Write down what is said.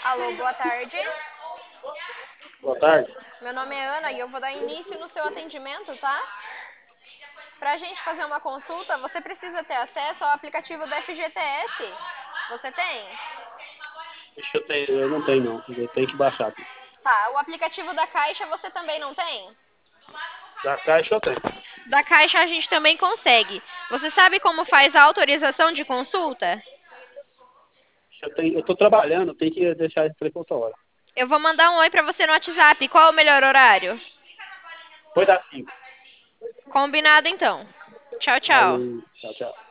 Alô, boa tarde. Boa tarde. Meu nome é Ana e eu vou dar início no seu atendimento, tá? Pra gente fazer uma consulta, você precisa ter acesso ao aplicativo da FGTS. Você tem? Eu não tenho, não. Eu tenho que baixar. Tá, o aplicativo da Caixa você também não tem? Da Caixa eu tenho. Da Caixa a gente também consegue. Você sabe como faz a autorização de consulta? Eu tô trabalhando, tenho que deixar esse telefone outra hora. Eu vou mandar um oi pra você no WhatsApp. Qual é o melhor horário? Foi das 5. Combinado então. Tchau, tchau. Valeu. Tchau, tchau.